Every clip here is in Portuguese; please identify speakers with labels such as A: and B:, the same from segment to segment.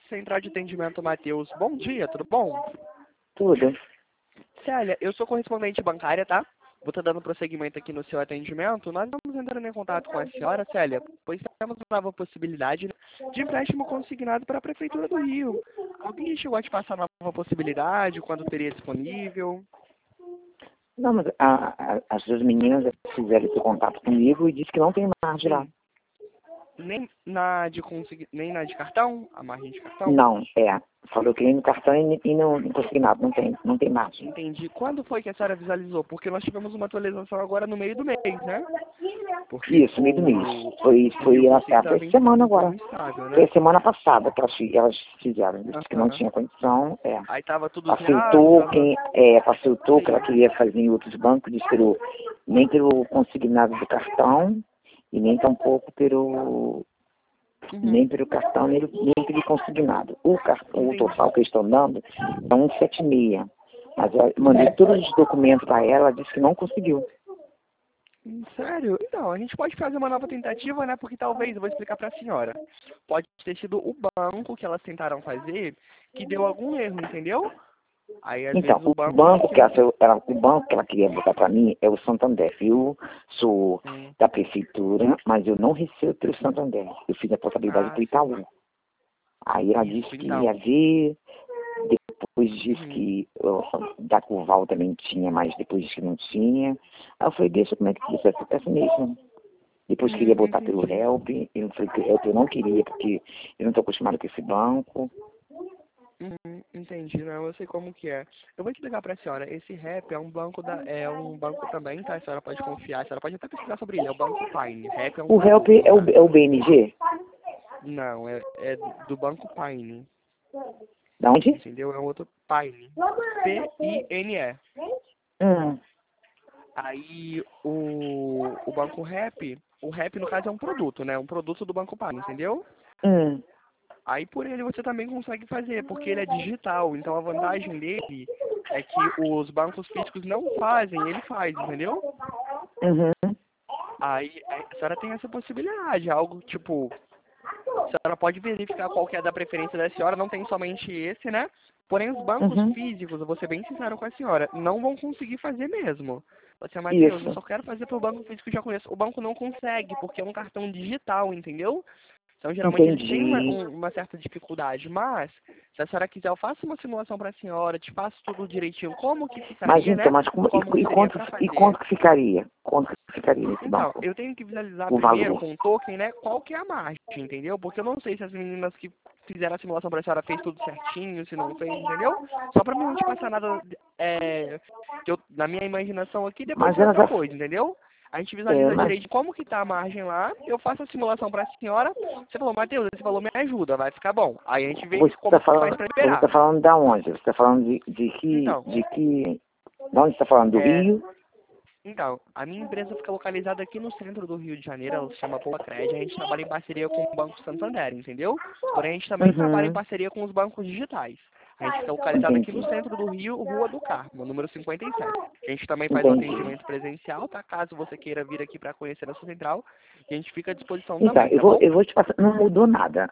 A: Central de Atendimento Matheus. Bom dia, tudo bom?
B: Tudo.
A: Célia, eu sou correspondente bancária, tá? Vou estar dando prosseguimento aqui no seu atendimento. Nós vamos entrando em contato com a senhora, Célia, pois temos uma nova possibilidade, né, de empréstimo consignado para a Prefeitura do Rio. Alguém chegou a te passar uma nova possibilidade, quando teria disponível?
B: Não, mas as duas meninas fizeram esse contato comigo e disse que não tem margem lá.
A: Nem na de cartão? A margem de cartão?
B: Não, falou que nem no cartão e no consignado, não tem margem.
A: Entendi. Quando foi que a senhora visualizou? Porque nós tivemos uma atualização agora no meio do mês, né? Porque
B: Isso, meio do mês. Foi essa semana agora.
A: Instável, né?
B: Foi a semana passada que elas fizeram. Disse que não tinha condição.
A: Aí tava tudo
B: Facilitou facilitou que ela queria fazer em outros bancos, disse que nem pelo consignado do cartão e nem tampouco nem pelo cartão, nem pelo consignado. O total que eles estão dando é 176. Mas eu mandei todos os documentos para ela, disse que não conseguiu.
A: Sério? Então, a gente pode fazer uma nova tentativa, né? Porque talvez, eu vou explicar para a senhora, pode ter sido o banco que elas tentaram fazer que deu algum erro, entendeu? Aí, às
B: Então,
A: vezes,
B: o banco que ela queria botar para mim é o Santander. Eu sou da prefeitura, mas eu não recebo pelo Santander. Eu fiz a portabilidade para o Itaú. Aí ela disse que ia ver, depois disse que da Curval também tinha, mas depois disse que não tinha. Aí eu falei, deixa como é que isso é mesmo. Depois queria botar pelo Help, eu falei que o Help eu não queria, porque eu não estou acostumado com esse banco.
A: Entendi, não, eu sei como que é. Eu vou explicar para a senhora, esse REP é um banco também, tá? A senhora pode confiar, a senhora pode até pesquisar sobre ele, é o Banco Pine. REP é um
B: O Help
A: produto,
B: é o BMG?
A: Não, é do Banco Pine.
B: Da onde?
A: Entendeu? É um outro Pine. P-I-N-E. Aí o Banco REP, o REP no caso é um produto, né? Um produto do Banco Pine, entendeu? Aí por ele você também consegue fazer, porque ele é digital. Então a vantagem dele é que os bancos físicos não fazem, ele faz, entendeu? Aí a senhora tem essa possibilidade, algo tipo, a senhora pode verificar qual que é da preferência da senhora, não tem somente esse, né? Porém os bancos físicos, eu vou ser bem sincero com a senhora, não vão conseguir fazer mesmo. Você, Matheus, eu só quero fazer pro banco físico que eu já conheço. O banco não consegue, porque é um cartão digital, entendeu? Então, geralmente, eles têm uma certa dificuldade, mas, se a senhora quiser, eu faço uma simulação para a senhora, te passo tudo direitinho, como que ficaria,
B: mas, então,
A: né?
B: Quanto que ficaria? Quanto que ficaria nesse
A: Então,
B: banco?
A: eu tenho que visualizar
B: O
A: primeiro
B: valor.
A: com o token, né, qual que é a margem, entendeu? Porque eu não sei se as meninas que fizeram a simulação para a senhora fez tudo certinho, se não fez, entendeu? Só para mim não te passar nada que eu, na minha imaginação aqui, depois
B: Mas
A: é
B: ela
A: outra
B: já...
A: coisa, entendeu? A gente visualiza direito como que tá a margem lá, eu faço a simulação para a senhora, você falou, Matheus, esse valor me ajuda, vai ficar bom. Aí a gente vê como que faz para liberar.
B: Você está falando da onde? Você está falando de que...
A: Então,
B: De onde você está falando? Do Rio?
A: Então, a minha empresa fica localizada aqui no centro do Rio de Janeiro, ela se chama Poucred, a gente trabalha em parceria com o Banco Santander, entendeu? Porém, a gente também trabalha em parceria com os bancos digitais. A gente fica localizado aqui no centro do Rio, Rua do Carmo, número 57. A gente também faz o atendimento presencial, tá? Caso você queira vir aqui para conhecer a sua central, a gente fica à disposição também, tá bom?
B: Eu vou te passar, não mudou nada.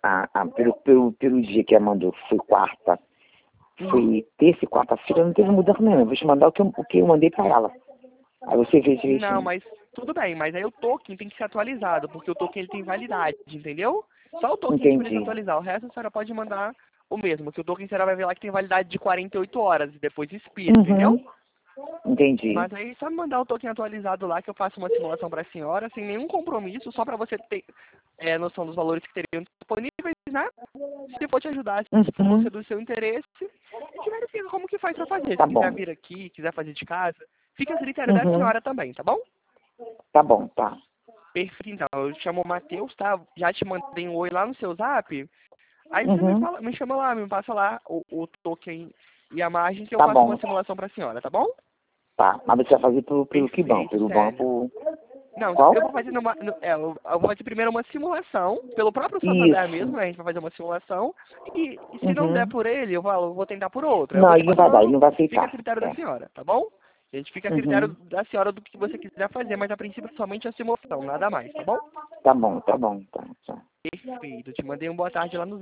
B: Pelo dia que ela mandou, que foi quarta, foi terça e quarta-feira, não teve mudança nenhuma. Eu vou te mandar o que eu mandei para ela. Aí você vê direitinho.
A: Não, mas tudo bem, mas aí o token tem que ser atualizado, porque o token ele tem validade, entendeu? Só o token que precisa atualizar, o resto a senhora pode mandar o mesmo, que o token a senhora vai ver lá que tem validade de 48 horas e depois expira, entendeu?
B: Entendi.
A: Mas aí só me mandar o token atualizado lá que eu faço uma simulação para a senhora, sem nenhum compromisso, só para você ter noção dos valores que teriam disponíveis, né? Se for te ajudar, se for ser do seu interesse, a gente verifica como que faz para fazer. Se quiser vir aqui, quiser fazer de casa, fica a critério da senhora também, tá bom?
B: Tá bom, tá.
A: Perfeito, então. Eu chamo o Matheus, tá? Já te mandei um oi lá no seu zap. Aí você me chama lá, me passa lá o token e a margem que eu faço uma simulação pra senhora, tá bom?
B: Tá, mas você vai fazer pelo que banco? Pelo banco...
A: Não,
B: qual?
A: eu vou fazer eu vou fazer primeiro uma simulação, pelo próprio Santander mesmo, né? A gente vai fazer uma simulação. E se não der por ele, eu vou tentar por outro.
B: Não, ele não vai dar, ele não vai aceitar.
A: Fica a critério da senhora, tá bom? A gente fica a critério da senhora do que você quiser fazer, mas a princípio somente a simulação, nada mais, tá bom?
B: Tá bom, tá.
A: Perfeito, te mandei um boa tarde lá no